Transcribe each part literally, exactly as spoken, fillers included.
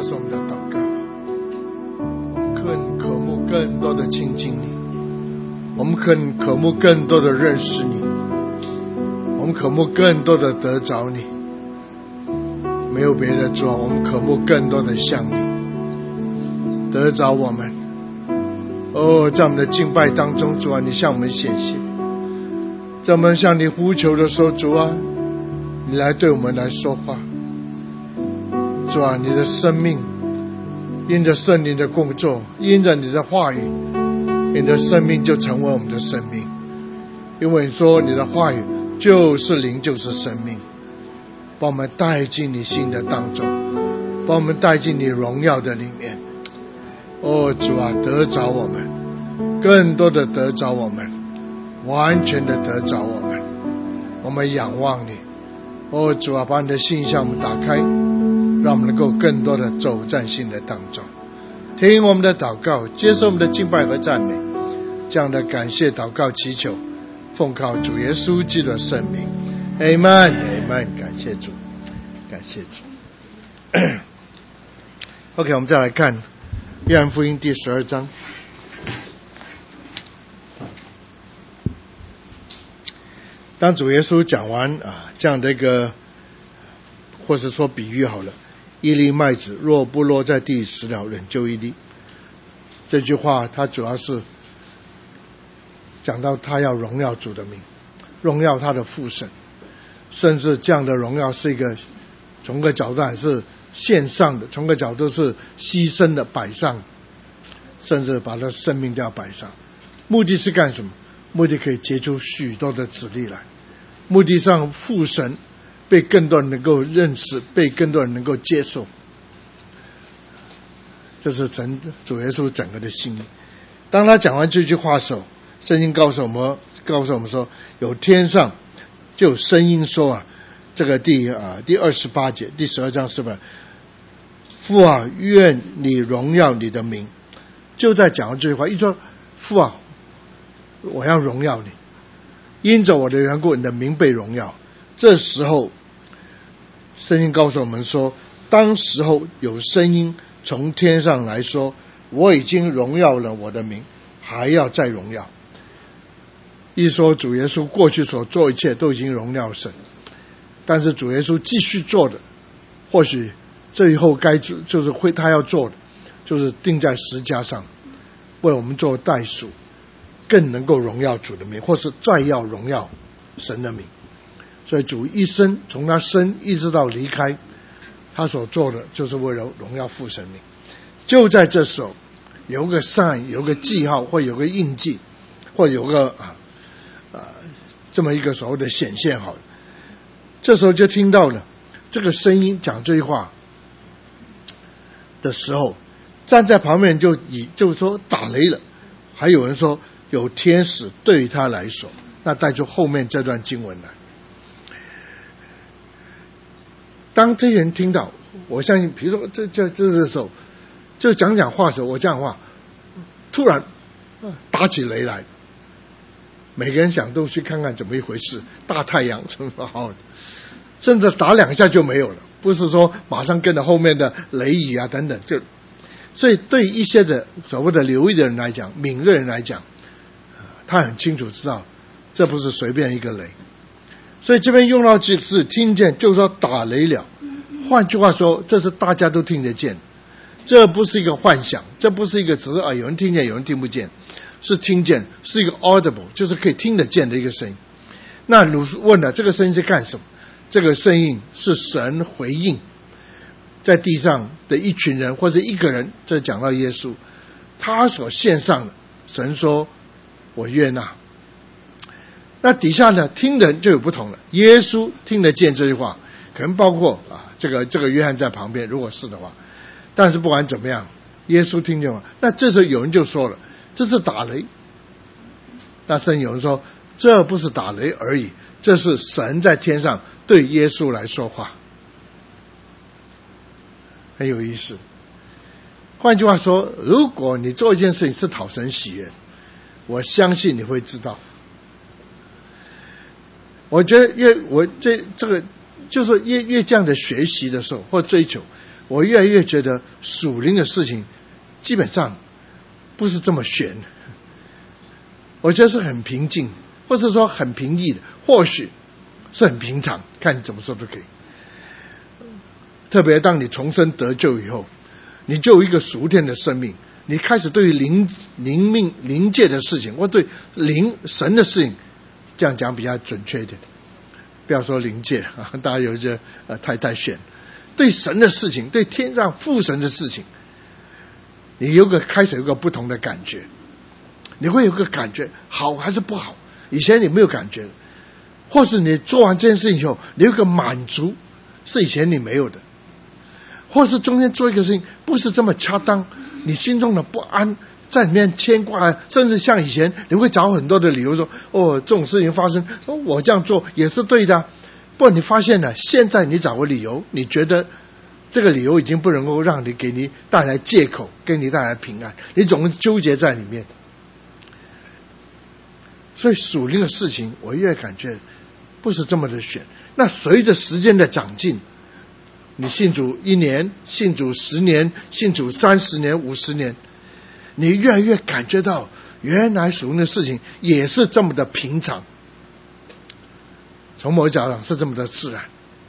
是我们的祷告，我们更渴慕更多的亲近你，我们更渴慕更多的认识你，我们渴慕更多的得着你。没有别的主，我们渴慕更多的像你，得着我们。哦，在我们的敬拜当中，主啊，你向我们显现；在我们向你呼求的时候，主啊，你来对我们来说话。主啊，你的生命因着圣灵的工作，因着你的话语，你的生命就成为我们的生命。因为你说你的话语就是灵，就是生命，把我们带进你心的当中，把我们带进你荣耀的里面。哦，主啊，得着我们，更多的得着我们，完全的得着我们。我们仰望你。哦，主啊，把你的心向我们打开，让我们能够更多的走在信的当中。听我们的祷告，接受我们的敬拜和赞美，这样的感谢祷告祈求，奉靠主耶稣基督的圣名。 Amen Amen， 感谢主，感谢主。OK， 我们再来看约翰福音第十二章。当主耶稣讲完啊这样的一个，或是说比喻好了，一粒麦子若不落在地死了，仍旧一粒。这句话他主要是讲到他要荣耀主的名，荣耀他的父神，甚至这样的荣耀是一个从个角度还是献上的，从个角度是牺牲的摆上，甚至把他生命都要摆上。目的是干什么？目的可以结出许多的子粒来，目的上父神被更多人能够认识，被更多人能够接受。这是整主耶稣整个的心意。当他讲完这句话的时候，圣经告诉我们告诉我们说，有天上就有声音说啊，这个第啊第二十八节第十二章是吧？父啊，愿你荣耀你的名。就在讲完这句话，一说父啊，我要荣耀你，因着我的缘故，你的名被荣耀。这时候圣经告诉我们说，当时候有声音从天上来说，我已经荣耀了我的名，还要再荣耀。一说主耶稣过去所做一切都已经荣耀神，但是主耶稣继续做的，或许这以后该就是会他要做的，就是钉在十字架上为我们做代赎，更能够荣耀主的名，或是再要荣耀神的名。所以主一生从他生一直到离开，他所做的就是为了荣耀父神名。就在这时候有个 sign， 有个记号，或有个印记，或有个啊啊这么一个所谓的显现好了。这时候就听到了这个声音讲这句话的时候，站在旁边就以就是说打雷了，还有人说有天使对他来说，那带出后面这段经文来。当这些人听到，我相信比如说这这这时候就讲讲话的时候，我讲话突然打起雷来，每个人想都去看看怎么一回事，大太阳怎么好的，甚至打两下就没有了，不是说马上跟着后面的雷雨啊等等。就所以对一些的所谓的留意的人来讲，敏锐人来讲，他很清楚知道这不是随便一个雷。所以这边用到几次听见，就是说打雷了。换句话说，这是大家都听得见，这不是一个幻想，这不是一个只是啊有人听见有人听不见，是听见，是一个 audible， 就是可以听得见的一个声音。那鲁问了，这个声音是干什么？这个声音是神回应在地上的一群人或者一个人，这讲到耶稣，他所献上的，神说我悦纳。那底下呢听的人就有不同了，耶稣听得见这句话，可能包括啊这个这个约翰在旁边，如果是的话。但是不管怎么样，耶稣听见了。那这时候有人就说了，这是打雷。那甚至有人说，这不是打雷而已，这是神在天上对耶稣来说话，很有意思。换句话说，如果你做一件事情是讨神喜悦，我相信你会知道。我觉得越我这这个就是越越这样的学习的时候或追求， 我越来越觉得属灵的事情基本上不是这么玄，我觉得是很平静，或是说很平易的，或许是很平常，看你怎么说都可以。特别当你重生得救以后，你就有一个属天的生命，你开始对于灵灵命灵界的事情，或对灵神的事情，这样讲比较准确一点，不要说灵界啊，大家有一些呃太太玄。对神的事情，对天上父神的事情，你有个开始有个不同的感觉，你会有个感觉好还是不好，以前你没有感觉，或是你做完这件事情以后，你有个满足是以前你没有的，或是中间做一个事情不是这么恰当，你心中的不安在里面牵挂，甚至像以前你会找很多的理由说，哦，这种事情发生，我这样做也是对的。不，你发现了，现在你找个理由，你觉得这个理由已经不能够让你给你带来借口，给你带来平安，你总是纠结在里面。所以属灵的事情，我越感觉不是这么的选。那随着时间的长进，你信主一年，信主十年，信主三十年、五十年，你越来越感觉到，原来属灵的事情也是这么的平常。从某个角度讲是这么的自然，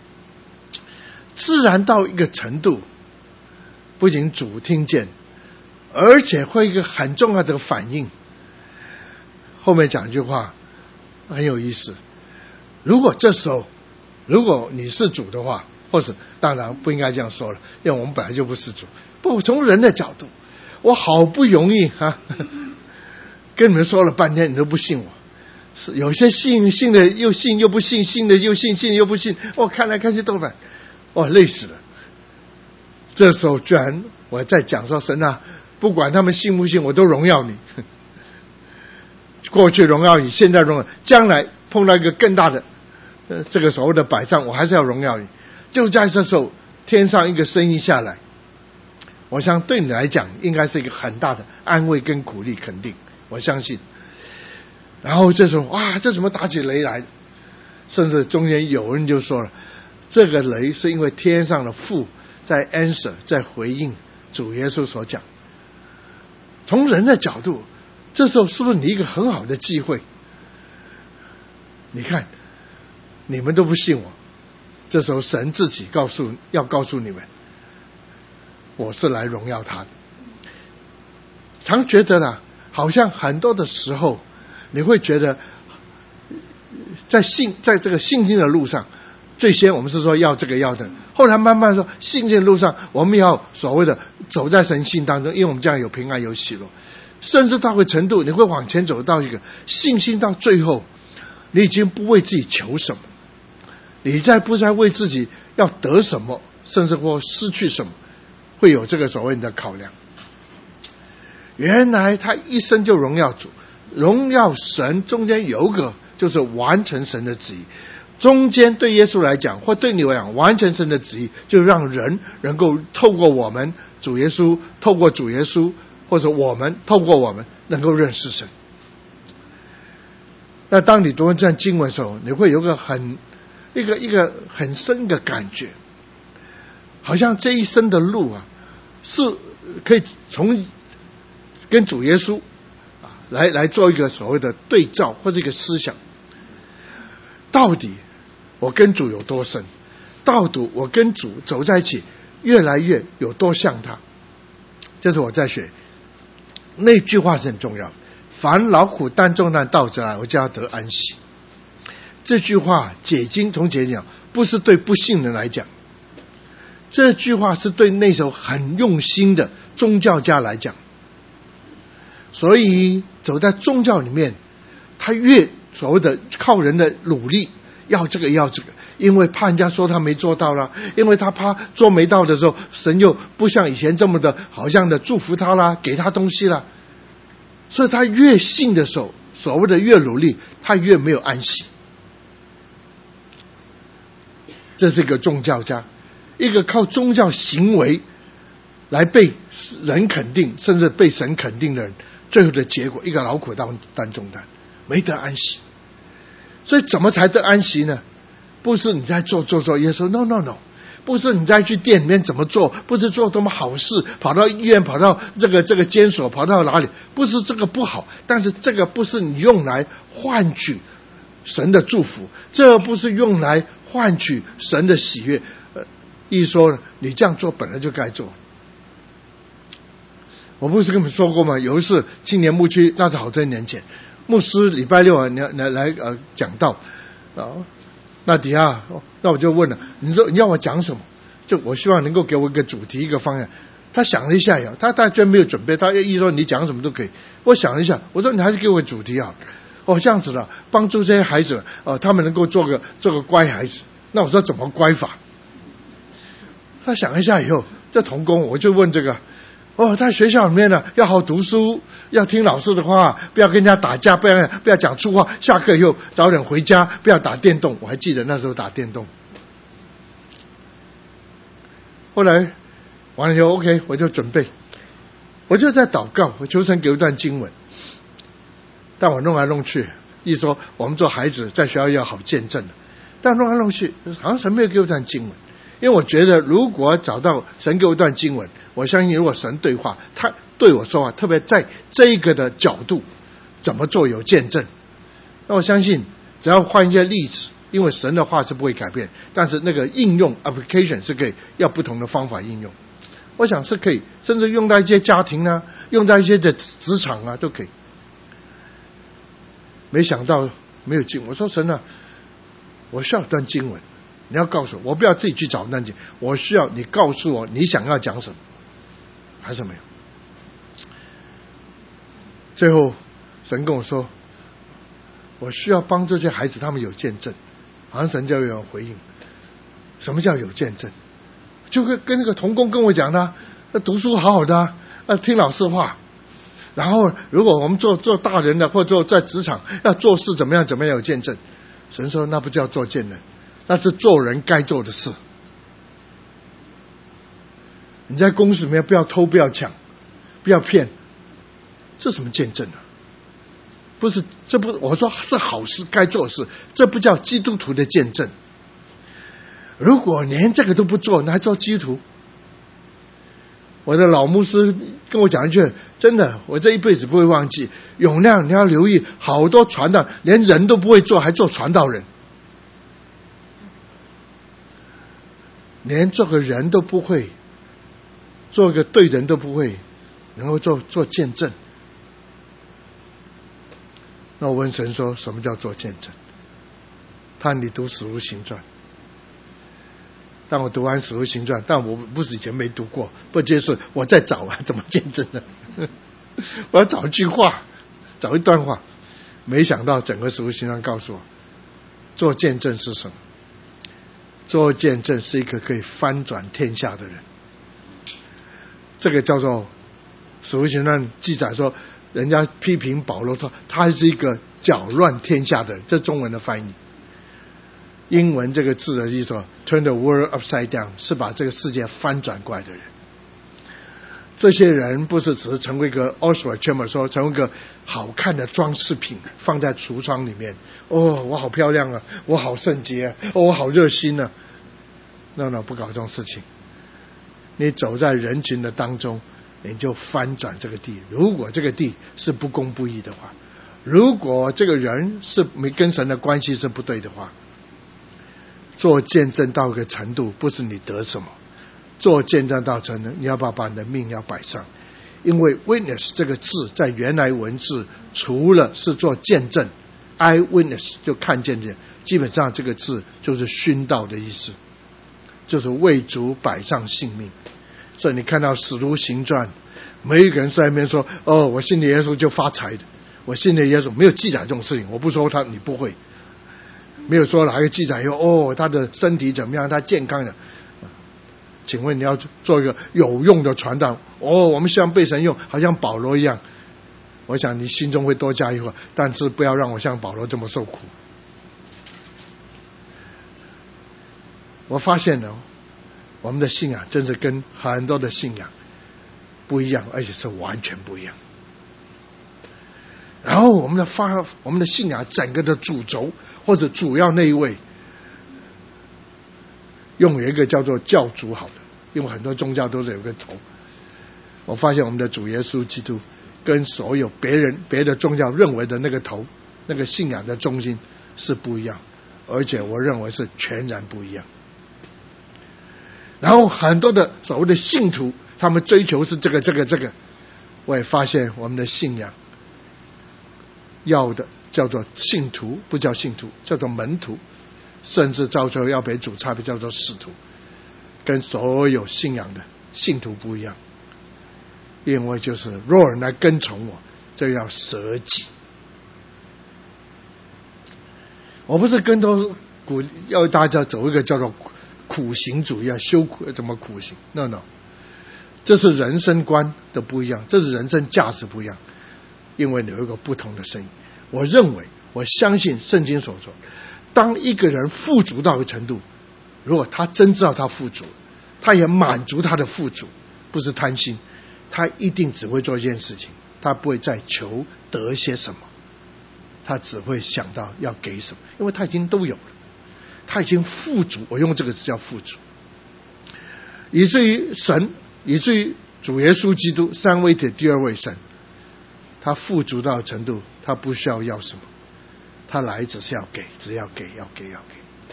自然到一个程度，不仅主听见，而且会一个很重要的反应。后面讲一句话很有意思，如果这时候如果你是主的话，或是当然不应该这样说了，因为我们本来就不是主，不，从人的角度，我好不容易啊，跟你们说了半天你都不信我，有些信信的又信又不信，信的又信，信又不信，我看来看去都反，哇，累死了。这时候居然我在讲说，神啊，不管他们信不信，我都荣耀你。过去荣耀你，现在荣耀，将来碰到一个更大的呃这个所谓的百上，我还是要荣耀你。就在这时候，天上一个声音下来，我想对你来讲应该是一个很大的安慰跟鼓励，肯定我相信。然后这时候哇，这怎么打起雷来？甚至中间有人就说了，这个雷是因为天上的父在 answer 在回应主耶稣所讲。从人的角度，这时候是不是你一个很好的机会？你看你们都不信我，这时候神自己告诉要告诉你们，我是来荣耀他的。常觉得啦，好像很多的时候你会觉得在信在这个信心的路上，最先我们是说要这个要的，后来慢慢说信心的路上我们要所谓的走在神性当中，因为我们这样有平安有喜乐，甚至到个程度你会往前走到一个信心，到最后你已经不为自己求什么，你再不再为自己要得什么，甚至或失去什么，会有这个所谓的考量。原来他一生就荣耀主荣耀神，中间有个就是完成神的旨意。中间对耶稣来讲，或对你来讲，完成神的旨意就让人能够透过我们主耶稣，透过主耶稣，或者我们透过我们能够认识神。那当你读完这段经文的时候，你会有个很一个一个很深的感觉，好像这一生的路啊，是可以从跟主耶稣来来做一个所谓的对照，或者一个思想，到底我跟主有多深，到底我跟主走在一起越来越有多像他。这是我在学那句话是很重要，凡劳苦担重担到这来，我就要得安息。这句话解经从解经讲，不是对不信人来讲，这句话是对那时候很用心的宗教家来讲。所以走在宗教里面，他越所谓的靠人的努力，要这个要这个，因为怕人家说他没做到啦，因为他怕做没到的时候，神又不像以前这么的好像的祝福他啦，给他东西啦。所以他越信的时候，所谓的越努力，他越没有安息。这是一个宗教家，一个靠宗教行为来被人肯定，甚至被神肯定的人，最后的结果一个劳苦担担重担，没得安息。所以怎么才得安息呢？不是你在做做做，耶稣说 no no no， 不是你再去店里面怎么做，不是做多么好事，跑到医院，跑到这个这个监所，跑到哪里，不是这个不好，但是这个不是你用来换取神的祝福，这不是用来换取神的喜悦。呃，一说你这样做本来就该做。我不是跟你们说过吗？有一次青年牧区，那是好多年前，牧师礼拜六啊，来来来呃讲道啊，那底下那我就问了，你说你要我讲什么？就我希望能够给我一个主题，一个方向。他想了一下呀，他他居然没有准备，他一说你讲什么都可以。我想了一下，我说你还是给我个主题啊。哦，这样子的，帮助这些孩子，哦，他们能够做个做个乖孩子。那我说怎么乖法？他想一下以后，这童工我就问这个。哦，在学校里面呢，要好读书，要听老师的话，不要跟人家打架，不要不要讲粗话。下课以后早点回家，不要打电动。我还记得那时候打电动。后来完了以后 ，OK， 我就准备，我就在祷告，我求神给我一段经文。但我弄来弄去，一说我们做孩子在学校要好见证，但弄来弄去，好像神没有给我一段经文。因为我觉得，如果找到神给我一段经文，我相信如果神对话，他对我说话，特别在这个的角度怎么做有见证，那我相信只要换一些例子，因为神的话是不会改变，但是那个应用 application 是可以要不同的方法应用。我想是可以，甚至用在一些家庭啊，用在一些的职场啊都可以。没想到没有经文，我说神啊，我需要一段经文。你要告诉我，我不要自己去找那经，我需要你告诉我你想要讲什么，还是没有。最后神跟我说，我需要帮这些孩子，他们有见证。好像神就有回应，什么叫有见证？就跟跟那个童工跟我讲的，那读书好好的啊，啊听老师话。然后如果我们做做大人的，或者做在职场要做事怎么样怎么样有见证。神说那不叫做见证，那是做人该做的事。你在公司里面不要偷，不要抢，不要骗，这什么见证啊？不是，这不，我说是好事，该做的事，这不叫基督徒的见证。如果连这个都不做，那还做基督徒？我的老牧师跟我讲一句，真的，我这一辈子不会忘记。永亮，你要留意，好多传道连人都不会做，还做传道人。连做个人都不会，做个对人都不会，能够做做见证。那我问神说，什么叫做见证？他你读《使徒行传》，但我读完《使徒行传》，但我不是以前没读过，不就是我在找啊，怎么见证呢？我要找一句话，找一段话，没想到整个《使徒行传》告诉我，做见证是什么？做见证是一个可以翻转天下的人。这个叫做《使徒行传》记载说，人家批评保罗说他是一个搅乱天下的人，这中文的翻译。英文这个字的意思说 turn the world upside down， 是把这个世界翻转过来的人。这些人不是只是成为一个 Oswald Chambers 说成为一个好看的装饰品放在橱窗里面，哦我好漂亮啊，我好圣洁啊，哦我好热心啊。 no no 不搞这种事情，你走在人群的当中，你就翻转这个地。如果这个地是不公不义的话，如果这个人是没跟神的关系是不对的话，做见证到一个程度，不是你得什么，做见证到程度，你要不要把你的命要摆上？因为 witness 这个字在原来文字除了是做见证 ，eye witness 就看见的，基本上这个字就是殉道的意思，就是为主摆上性命。所以你看到使徒行传，没有一个人在那边说，哦我信了耶稣就发财的，我信了耶稣，没有记载这种事情。我不说他，你不会，没有说哪一个记载说哦他的身体怎么样，他健康的。请问你要做一个有用的传道，哦我们希望被神用，好像保罗一样，我想你心中会多加一会，但是不要让我像保罗这么受苦。我发现了我们的信仰真是跟很多的信仰不一样，而且是完全不一样。然后我们的发我们的信仰整个的主轴或者主要那一位用有一个叫做教主好了，因为很多宗教都是有个头。我发现我们的主耶稣基督跟所有别人别的宗教认为的那个头，那个信仰的中心是不一样，而且我认为是全然不一样。然后很多的所谓的信徒，他们追求是这个这个这个，我也发现我们的信仰要的叫做信徒，不叫信徒，叫做门徒，甚至到最后要被主差别叫做使徒，跟所有信仰的信徒不一样。因为就是若有人来跟从我，就要舍己。我不是跟都鼓要大家走一个叫做苦行主义啊，修苦怎么苦行 ？No No， 这是人生观的不一样，这是人生价值不一样。因为你有一个不同的声音。我认为，我相信圣经所说，当一个人富足到一个程度，如果他真知道他富足，他也满足他的富足，不是贪心。他一定只会做一件事情，他不会再求得些什么，他只会想到要给什么，因为他已经都有了，他已经富足。我用这个词叫富足，以至于神，以至于主耶稣基督三位一体第二位神，他富足到程度，他不需要要什么，他来只是要给，只要给，要给，要给。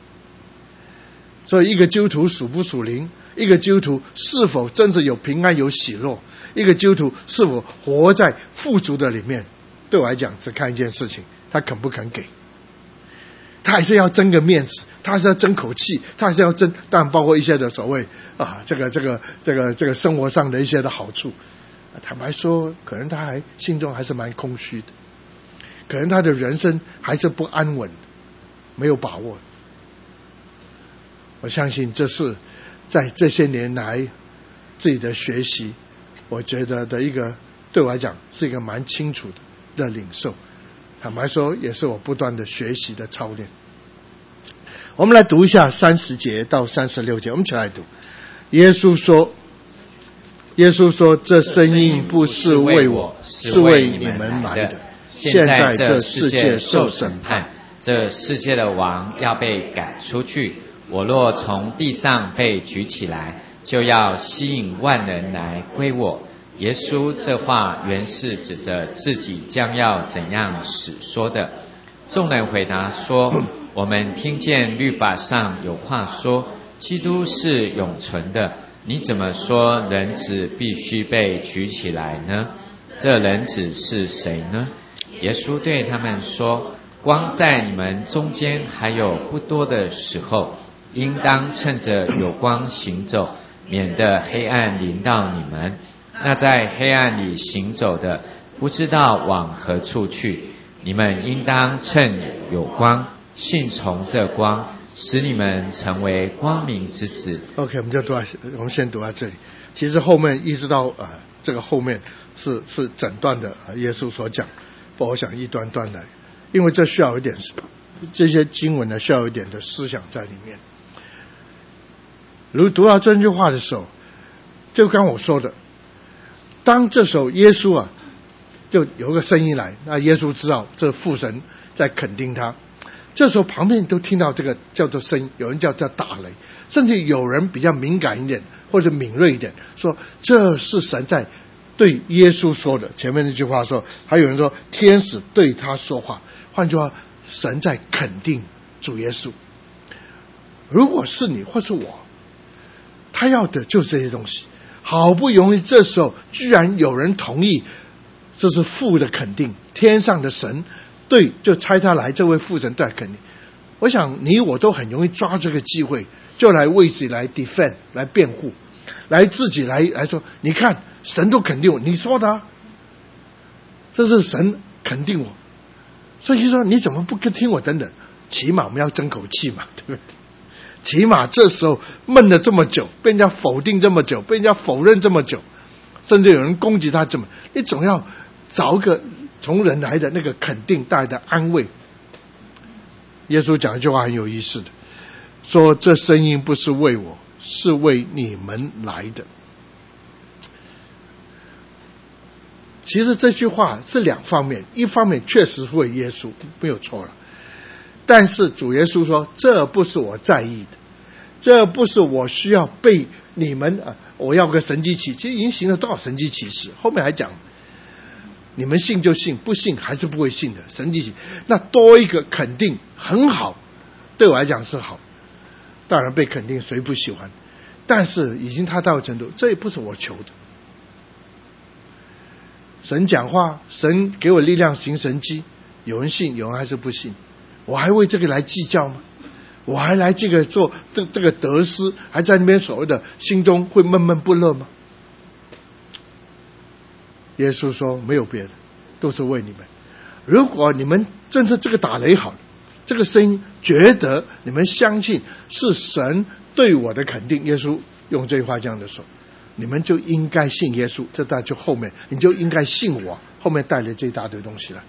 所以一个基督徒属不属灵，一个基督徒是否真是有平安有喜乐，一个基督徒是否活在富足的里面，对我来讲只看一件事情，他肯不肯给。他还是要争个面子，他还是要争口气，他还是要争，当然包括一些的所谓啊，这个这个这个这个生活上的一些的好处。坦白说，可能他还心中还是蛮空虚的，可能他的人生还是不安稳，没有把握。我相信这是在这些年来自己的学习，我觉得的一个对我来讲是一个蛮清楚的的领受。坦白说，也是我不断的学习的操练。我们来读一下三十节到三十六节，我们一起来读。耶稣说，耶稣说，这生命不是为我，是为你们来的。现在这世界受审判， 这世界的王要被赶出去。我若从地上被举起来，就要吸引万人来归我。耶稣这话原是指着自己将要怎样死说的。众人回答说，我们听见律法上有话说，基督是永存的，你怎么说人子必须被举起来呢？这人子是谁呢？耶稣对他们说，光在你们中间还有不多的时候，应当趁着有光行走，免得黑暗临到你们。那在黑暗里行走的，不知道往何处去。你们应当趁有光，信从这光，使你们成为光明之子。 OK， 我们就读到，我们先读到这里。其实后面一直到呃这个后面是是整段的、呃、耶稣所讲，不我想一段段来，因为这需要一点这些经文呢需要一点的思想在里面。如读到这句话的时候，就刚我说的，当这时候耶稣啊就有一个声音来，那耶稣知道这父神在肯定他。这时候旁边都听到这个叫做声音，有人叫叫打雷，甚至有人比较敏感一点或者敏锐一点，说这是神在对耶稣说的。前面那句话说，还有人说天使对他说话，换句话，神在肯定主耶稣。如果是你或是我，他要的就是这些东西。好不容易这时候居然有人同意，这是父的肯定，天上的神对就差他来，这位父神对他肯定。我想你我都很容易抓这个机会，就来为自己来 defend 来辩护，来自己来来说，你看神都肯定我，你说的啊，这是神肯定我，所以就说你怎么不听我等等，起码我们要争口气嘛，对不对？起码这时候闷了这么久，被人家否定这么久，被人家否认这么久，甚至有人攻击他这么，你总要找一个从人来的那个肯定带来的安慰。耶稣讲一句话很有意思的，说这声音不是为我，是为你们来的。其实这句话是两方面，一方面确实是为耶稣，没有错了。但是主耶稣说，这不是我在意的， 这不是我需要被你们啊，我要个神迹奇，其实已经行了多少神迹奇事，后面还讲你们信就信，不信还是不会信的神迹奇，那多一个肯定很好，对我来讲是好，当然被肯定谁不喜欢，但是已经他到程度，这也不是我求的。神讲话，神给我力量行神迹，有人信有人还是不信，我还为这个来计较吗？我还来这个做这这个得失，还在那边所谓的心中会闷闷不乐吗？耶稣说没有别的，都是为你们。如果你们正是这个打雷好了，这个声音觉得你们相信是神对我的肯定，耶稣用这句话这样的说，你们就应该信耶稣，这大就后面你就应该信我，后面带了这一大堆东西来。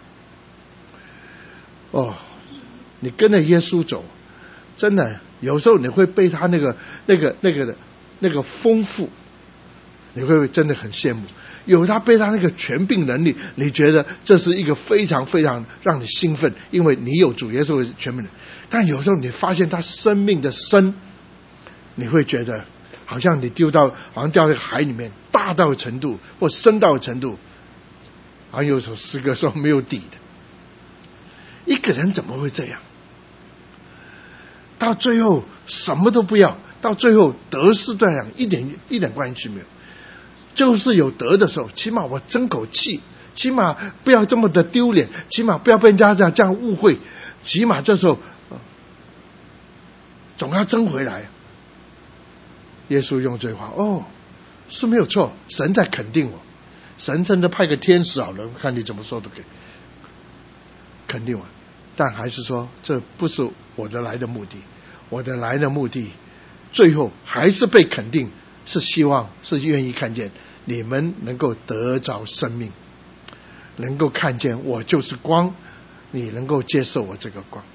哦，你跟着耶稣走，真的有时候你会被他那个那个那个的那个丰富，你会真的很羡慕。有他被他那个权柄能力，你觉得这是一个非常非常让你兴奋，因为你有主耶稣的权柄。但有时候你发现他生命的深，你会觉得好像你丢到好像掉在海里面，大到程度或深到程度，好像有首诗歌说没有底的。一个人怎么会这样？到最后什么都不要，到最后得失对两一点一点关系没有。就是有得的时候，起码我争口气，起码不要这么的丢脸，起码不要被人家这样这样误会，起码这时候、呃、总要争回来。耶稣用这话，哦，是没有错，神在肯定我，神真的派个天使好了，看你怎么说都可以肯定我，但还是说这不是我的来的目的，我的来的目的最后还是被肯定，是希望是愿意看见你们能够得着生命，能够看见我就是光，你能够接受我这个光。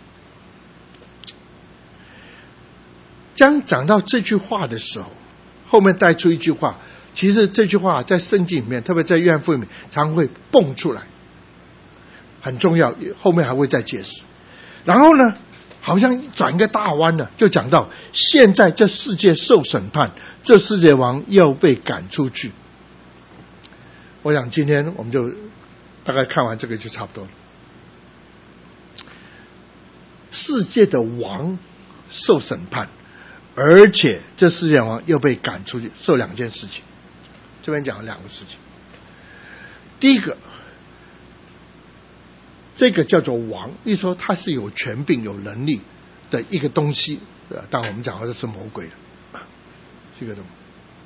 当讲到这句话的时候，后面带出一句话，其实这句话在圣经里面，特别在约翰福音里面常会蹦出来，很重要，后面还会再解释。然后呢好像转个大弯呢，就讲到现在这世界受审判，这世界王要被赶出去。我想今天我们就大概看完这个就差不多了。世界的王受审判，而且这世界王要被赶出去，受两件事情。这边讲了两个事情。第一个，这个叫做王，一说他是有权柄有能力的一个东西，但我们讲的是魔鬼的这个东西。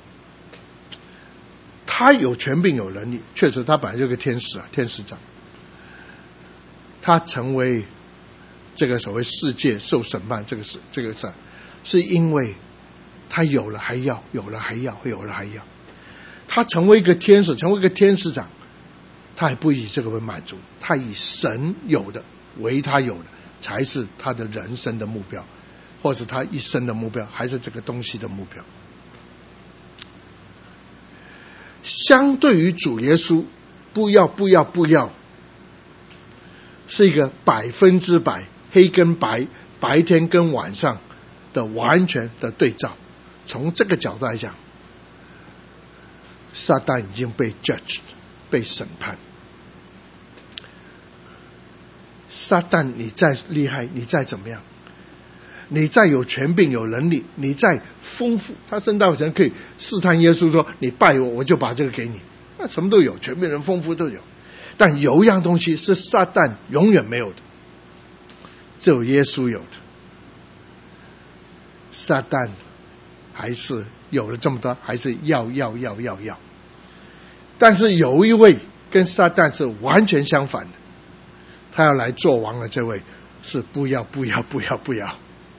他有权柄有能力，确实他本来就是个天使啊，天使长。他成为这个所谓世界受审判这个事这个事，是因为他有了还要，有了还要，有了还要。他成为一个天使，成为一个天使长，他还不以这个为满足，他以神有的为他有的，才是他的人生的目标，或是他一生的目标，还是这个东西的目标。相对于主耶稣，不要不要不要，是一个百分之百黑跟白，白天跟晚上的完全的对照。从这个角度来讲，撒旦已经被 judged， 被审判。撒旦你再厉害，你再怎么样，你再有权柄有能力，你再丰富，他升到神可以试探耶稣说你拜我，我就把这个给你，那什么都有，权柄人丰富都有。但有一样东西是撒旦永远没有的，只有耶稣有的。撒旦还是有了这么多，还是要要要要要。但是有一位跟撒旦是完全相反的，他要来做王的这位是不要不要不要不要。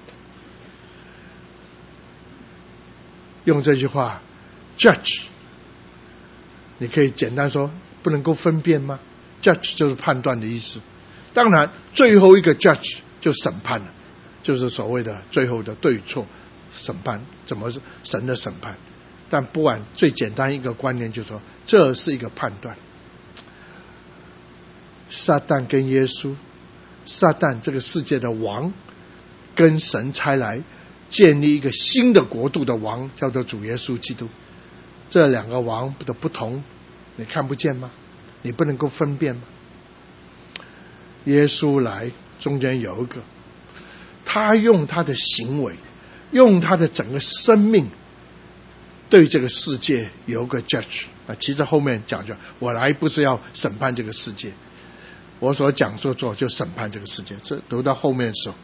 用这句话 judge， 你可以简单说不能够分辨吗？ judge 就是判断的意思。当然最后一个 judge 就审判了，就是所谓的最后的对错审判，怎么是神的审判。但不管最简单一个观念就是说这是一个判断。撒旦跟耶稣，撒旦这个世界的王跟神差来建立一个新的国度的王，叫做主耶稣基督。这两个王的不同，你看不见吗？你不能够分辨吗？耶稣来，中间有一个，他用他的行为，用他的整个生命，对这个世界有个 judge 啊。其实后面讲就，我来不是要审判这个世界，我所讲所做就审判这个世界。这读到后面的时候，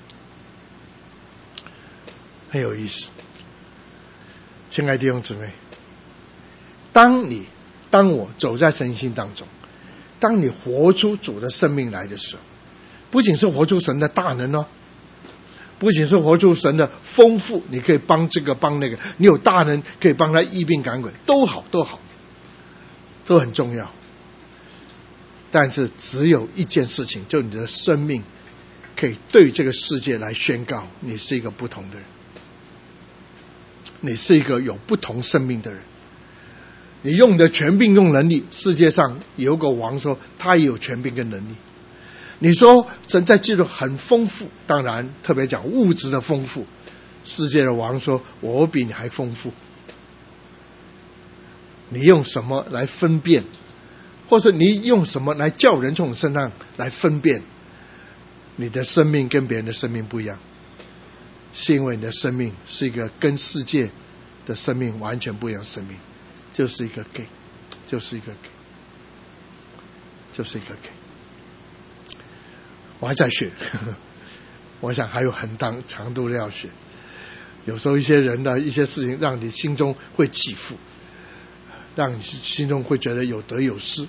很有意思。亲爱的弟兄姊妹，当你当我走在神性当中，当你活出主的生命来的时候，不仅是活出神的大能哦，不仅是活出神的丰富，你可以帮这个帮那个，你有大能可以帮他医病赶鬼，都好都好，都很重要。但是只有一件事情，就你的生命可以对这个世界来宣告，你是一个不同的人，你是一个有不同生命的人。你用的权柄用能力，世界上有个王说他也有权柄跟能力。你说神在基督很丰富，当然特别讲物质的丰富，世界的王说我比你还丰富。你用什么来分辨，或是你用什么来叫人从身上来分辨你的生命跟别人的生命不一样？是因为你的生命是一个跟世界的生命完全不一样的生命，就是一个 gay， 就是一个 gay， 就是一个 gay。 我还在学，呵呵，我想还有很长长度的要学。有时候一些人的一些事情让你心中会起伏，让你心中会觉得有得有失。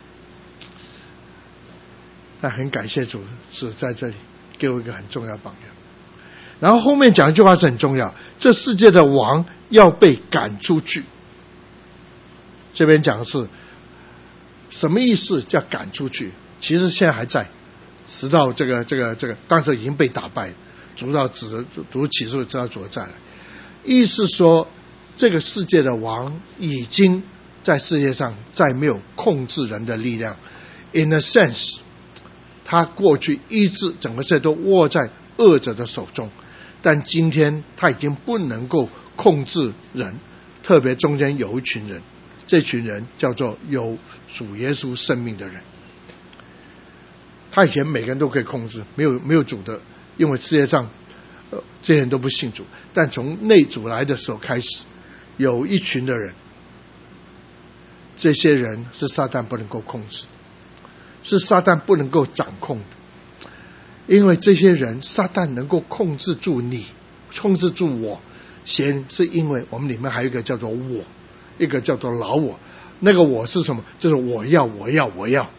但很感谢主是在这里给我一个很重要的榜样。然后后面讲一句话是很重要，这世界的王要被赶出去。这边讲的是什么意思？叫赶出去，其实现在还在，直到这个这个这个，当时已经被打败，直到指读启示直到主再来。意思说，这个世界的王已经在世界上再没有控制人的力量。In a sense， 他过去一直整个世界都握在恶者的手中，但今天他已经不能够控制人，特别中间有一群人，这群人叫做有主耶稣生命的人。他以前每个人都可以控制，没有没有主的，因为世界上呃这些人都不信主。但从内主来的时候开始，有一群的人，这些人是撒旦不能够控制，是撒旦不能够掌控的。因为这些人，撒旦能够控制住你，控制住我，先是因为我们里面还有一个叫做我，一个叫做老我。那个我是什么？就是我要我要我要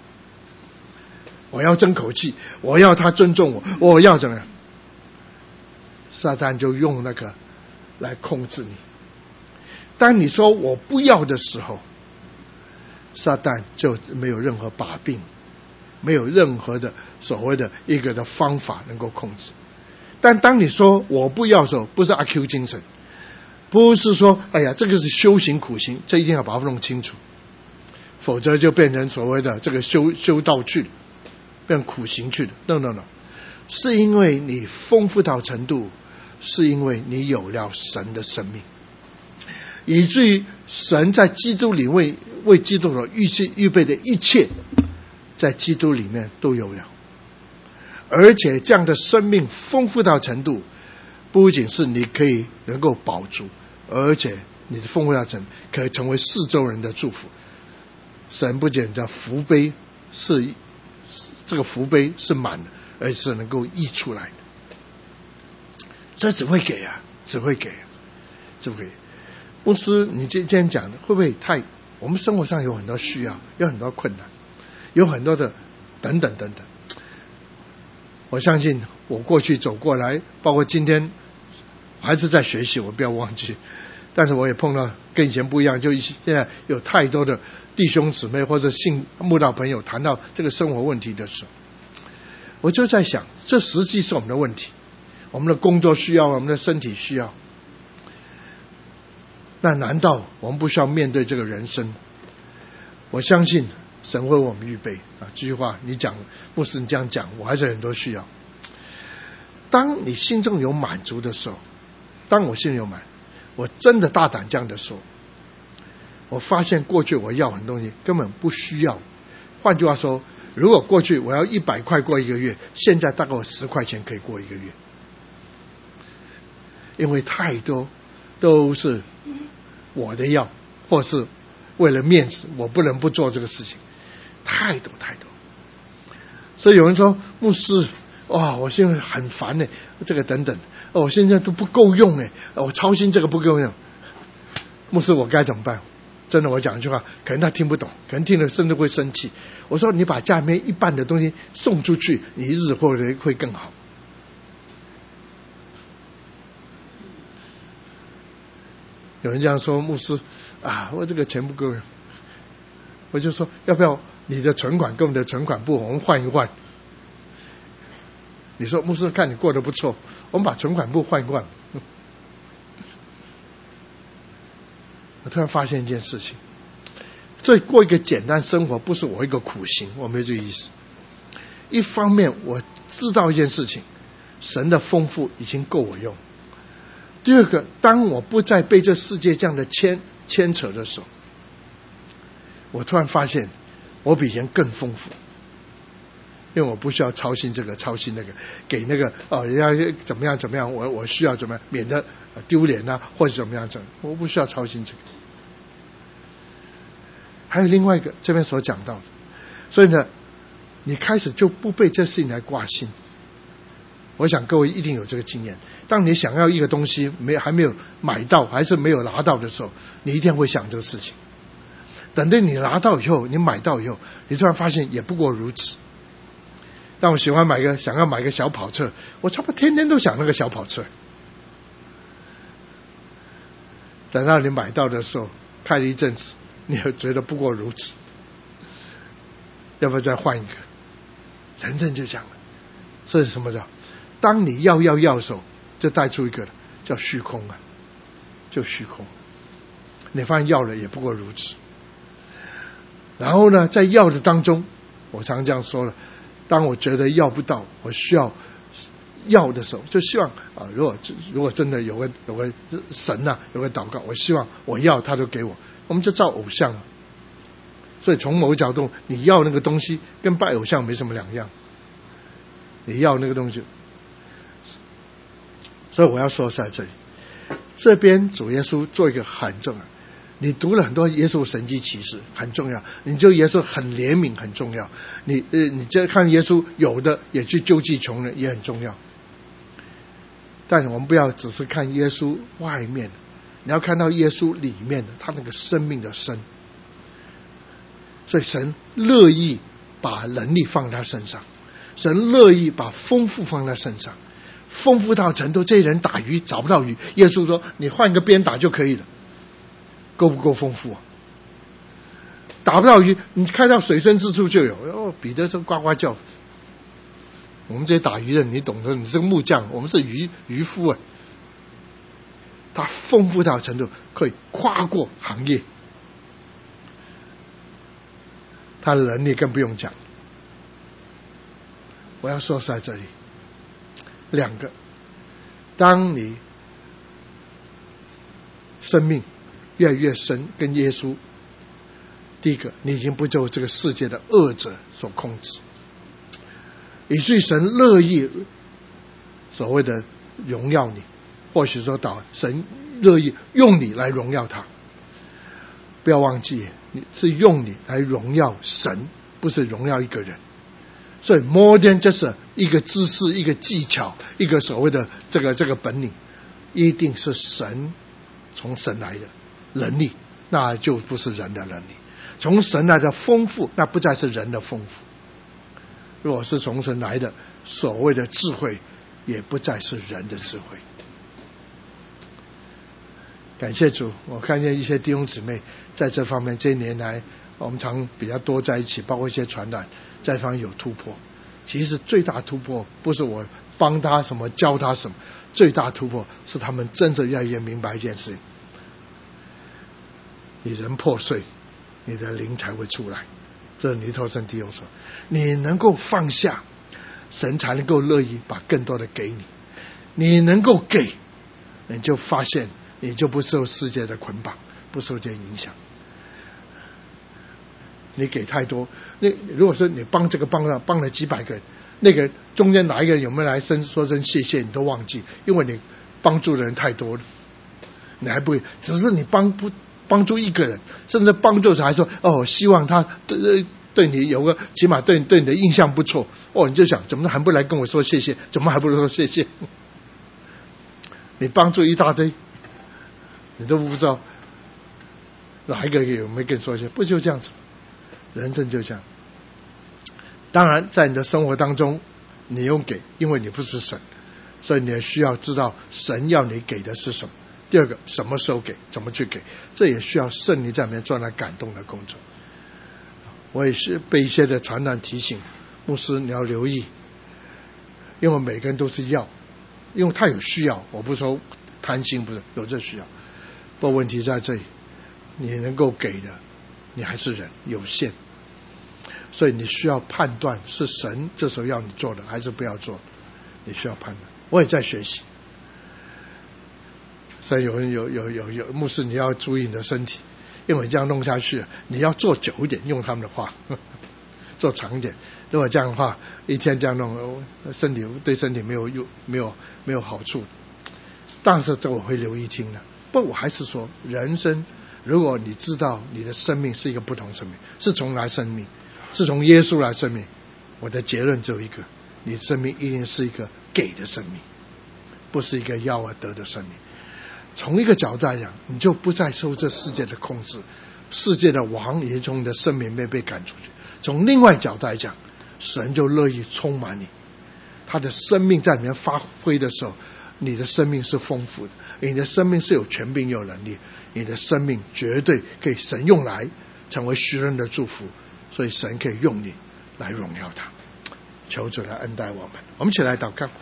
我要争口气，我要他尊重我，我要怎么样？撒旦就用那个来控制你。当你说我不要的时候，撒旦就没有任何把柄，没有任何的所谓的一个的方法能够控制。但当你说我不要的时候，不是阿 Q 精神，不是说哎呀这个是修行苦行，这一定要把它弄清楚，否则就变成所谓的这个修修道去了，变苦行去了。 no no no， 是因为你丰富到程度，是因为你有了神的生命，以至于神在基督里为为基督所预计预备的一切，在基督里面都有了。而且这样的生命丰富到程度，不仅是你可以能够饱足，而且你的丰富到程度可以成为四周人的祝福。神不仅的福杯是这个福杯是满的，而是能够溢出来的。这只会给啊，只会给啊，只会给。牧师，你今天讲的会不会太？我们生活上有很多需要，有很多困难，有很多的等等等等。我相信我过去走过来，包括今天还是在学习，我不要忘记。但是我也碰到跟以前不一样，就现在有太多的弟兄姊妹或者信慕道朋友谈到这个生活问题的时候，我就在想，这实际是我们的问题，我们的工作需要，我们的身体需要。那难道我们不需要面对这个人生？我相信神为我们预备啊！这句话你讲，牧师你这样讲，我还是很多需要。当你心中有满足的时候， 当我心里有买，我真的大胆这样的说，我发现过去我要很多东西根本不需要。换句话说，如果过去我要一百块过一个月，现在大概我十块钱可以过一个月，因为太多都是我的要，或是为了面子我不能不做这个事情，太多太多。所以有人说，牧师，哇，我现在很烦呢，这个等等，哦，我现在都不够用呢，我操心这个不够用。牧师，我该怎么办？真的，我讲一句话，可能他听不懂，可能听了甚至会生气。我说，你把家里面一半的东西送出去，你日子过得会更好。有人这样说，牧师啊，我这个钱不够用。我就说，要不要你的存款跟我们的存款簿我们换一换？你说，牧师，看你过得不错，我们把存款簿换一换。我突然发现一件事情，所以过一个简单生活不是我一个苦行，我没这个意思。一方面我知道一件事情，神的丰富已经够我用。第二个，当我不再被这世界这样的牵牵扯的时候，我突然发现我比以前更丰富，因为我不需要操心这个操心那个，给那个哦人家怎么样怎么样，我我需要怎么样，免得丢脸啊，或者怎么样怎么样，我不需要操心这个。还有另外一个这边所讲到的，所以呢，你开始就不被这事情来挂心。我想各位一定有这个经验，当你想要一个东西没还没有买到，还是没有拿到的时候，你一定会想这个事情。等到你拿到以后，你买到以后，你突然发现也不过如此。但我喜欢买个想要买个小跑车，我差不多天天都想那个小跑车。等到你买到的时候，开了一阵子，你也觉得不过如此，要不要再换一个？人生就这样了。这是什么叫？当你要要要的时候，就带出一个叫虚空啊，就虚空。你发现要了也不过如此。然后呢，在要的当中，我常这样说了，当我觉得要不到，我需要要的时候，就希望啊，如果如果真的有个有个神啊，有个祷告，我希望我要他都给我，我们就照偶像了。所以从某个角度，你要那个东西跟拜偶像没什么两样，你要那个东西。所以我要说在这里，这边主耶稣做一个很重要，你读了很多耶稣神迹奇事很重要，你就耶稣很怜悯很重要，你呃你这看耶稣有的也去救济穷人也很重要。但是我们不要只是看耶稣外面，你要看到耶稣里面的他那个生命的深。所以神乐意把能力放在他身上，神乐意把丰富放在他身上，丰富到程度这些人打鱼找不到鱼，耶稣说你换个鞭打就可以了，够不够丰富啊？打不到鱼，你开到水深之处就有。哦，彼得就呱呱叫。我们这些打鱼的，你懂得，你是个木匠，我们是渔渔夫啊。他丰富到程度可以跨过行业，他的能力更不用讲。我要说在这里两个，当你生命越来越深跟耶稣，第一个，你已经不受这个世界的恶者所控制，以至于神乐意所谓的荣耀你，或许说到神乐意用你来荣耀他。不要忘记，你是用你来荣耀神，不是荣耀一个人。所以 more than just 一个知识，一个技巧，一个所谓的这个这个本领，一定是神从神来的能力，那就不是人的能力。从神来的丰富，那不再是人的丰富。如果是从神来的所谓的智慧，也不再是人的智慧。感谢主，我看见一些弟兄姊妹在这方面这一年来我们常比较多在一起，包括一些传染，在这方面有突破。其实最大突破不是我帮他什么教他什么，最大突破是他们真正越来越明白一件事情，你人破碎，你的灵才会出来。这是尼托生弟兄说，你能够放下，神才能够乐意把更多的给你。你能够给， 你就发现你就不受世界的捆绑，不受这影响。你给太多，那如果说你帮这个帮了帮了几百个人，那个中间哪一个人有没有来声说声谢谢，你都忘记，因为你帮助的人太多了，你还不会，只是你帮不帮助一个人，甚至帮助者还说哦，希望他对对你有个起码对对你的印象不错，哦，你就想怎么还不来跟我说谢谢，怎么还不说谢谢？你帮助一大堆，你都不知道哪一个有没有跟你说谢谢，不就这样子？人生就这样。当然在你的生活当中你用给，因为你不是神，所以你也需要知道神要你给的是什么。第二个，什么时候给，怎么去给，这也需要圣灵在里面做那感动的工作。我也是被一些的传单提醒，牧师你要留意，因为每个人都是要，因为他有需要，我不是说贪心，不是有这需要，不过问题在这里，你能够给的你还是人，有限，所以你需要判断是神这时候要你做的还是不要做，你需要判断。我也在学习，所以有人有有有有牧师，你要注意你的身体，因为这样弄下去你要做久一点，用他们的话呵呵做长一点，如果这样的话一天这样弄，身体对身体没有用，没有没有好处。但是这我会留意听的。不，我还是说人生，如果你知道你的生命是一个不同生命，是从来生命，是从耶稣来生命，我的结论只有一个，你的生命一定是一个给的生命，不是一个要而得的生命。从一个角度来讲，你就不再受这世界的控制，世界的王也从你的生命里面被赶出去。从另外角度来讲，神就乐意充满你，他的生命在里面发挥的时候，你的生命是丰富的，你的生命是有权柄有能力，你的生命绝对可以神用来成为许人的祝福，所以神可以用你来荣耀他。求主来恩待我们，我们一起来祷告。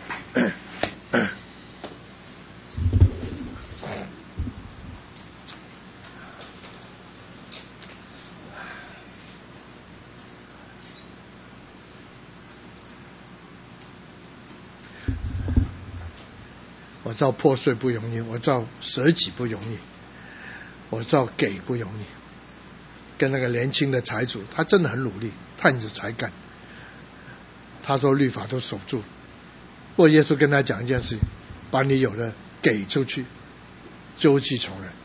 我知道破碎不容易，我知道舍己不容易，我知道给不容易。跟那个年轻的财主，他真的很努力，探着才干。他说律法都守住，不过耶稣跟他讲一件事情，把你有的给出去，究其穷人，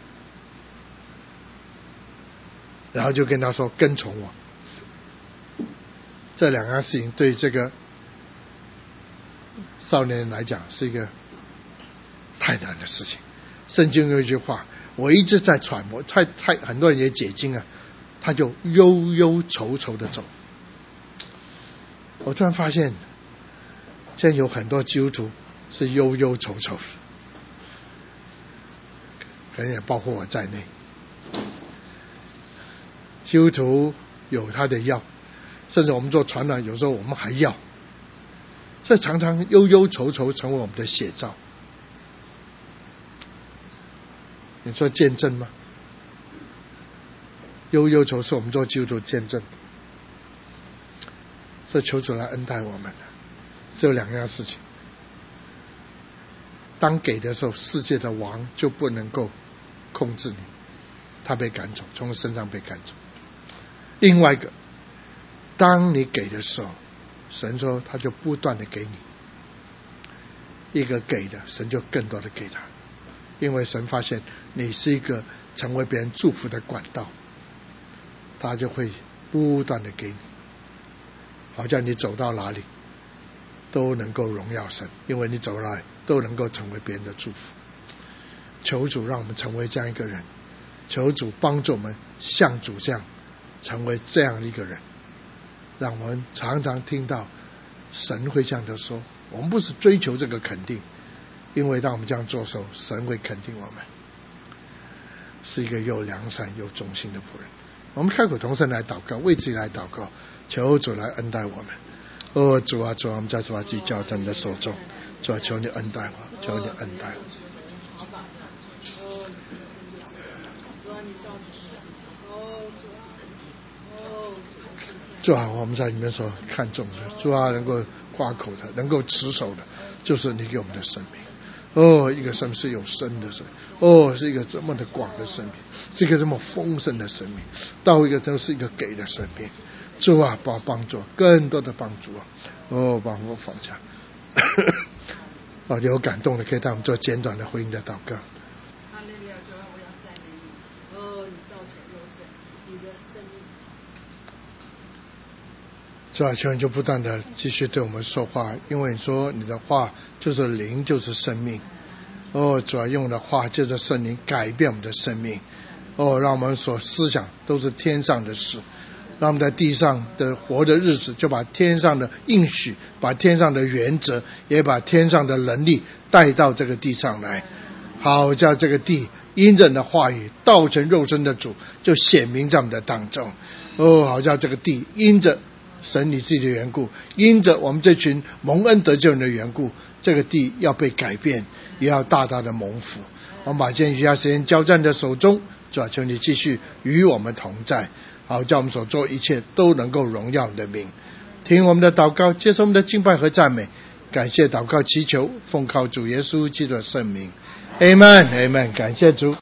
然后就跟他说跟从我。这两样事情对这个少年人来讲是一个太难的事情。圣经有一句话，我一直在揣摩，太太很多人也解经啊，他就忧忧愁愁的走。我突然发现，现在有很多基督徒是忧忧愁愁，可能也包括我在内。基督徒有他的要，甚至我们做传道，有时候我们还要，这常常忧忧愁愁成为我们的写照。你说见证吗？忧忧愁是我们做基督徒见证。这求主来恩待我们，只有两样事情。当给的时候，世界的王就不能够控制你，他被赶走，从身上被赶走。另外一个，当你给的时候，神说他就不断的给你，一个给的，神就更多的给他，因为神发现你是一个成为别人祝福的管道，他就会不断的给你，好像你走到哪里都能够荣耀神，因为你走来都能够成为别人的祝福。求主让我们成为这样一个人，求主帮助我们像主这样成为这样一个人，让我们常常听到神会这样的说。我们不是追求这个肯定，因为当我们这样做的时候，神会肯定我们是一个又良善又忠心的仆人。我们开口同声来祷告，为自己来祷告，求主来恩待我们。哦，主啊，主啊，我们再次把自己交在你的手中，主啊，求你恩待我，求你恩待我。主啊，我们在里面所看重的，主啊，能够夸口的，能够持守的，就是你给我们的生命。 哦，一个生命是有生的生命，哦，是一个这么的广的生命，是一个这么丰盛的生命，到一个都是一个给的生命。主啊，帮帮助更多的帮助啊！哦，帮我放下。哦，有感动的可以带我们做简短的回应的祷告。 哈利路亚，主啊，我要赞美你。哦，你造成又生，你的生命。 主啊，求你就不断的继续对我们说话，因为你说你的话就是灵，就是生命。哦，主啊，用的话就是圣灵改变我们的生命。哦，让我们所思想都是天上的事。让我们在地上的活的日子，就把天上的应许，把天上的原则，也把天上的能力带到这个地上来，好叫这个地因着你的话语道成肉身的主就显明在我们的当中。哦，好叫这个地因着神你自己的缘故，因着我们这群蒙恩得救人的缘故，这个地要被改变，也要大大的蒙福。我们把今天余下时间交在你的手中，主啊，求你继续与我们同在，好叫我们所做一切都能够荣耀你的名。听我们的祷告，接受我们的敬拜和赞美，感谢祷告祈求，奉靠主耶稣基督的圣名， Amen Amen， 感谢主。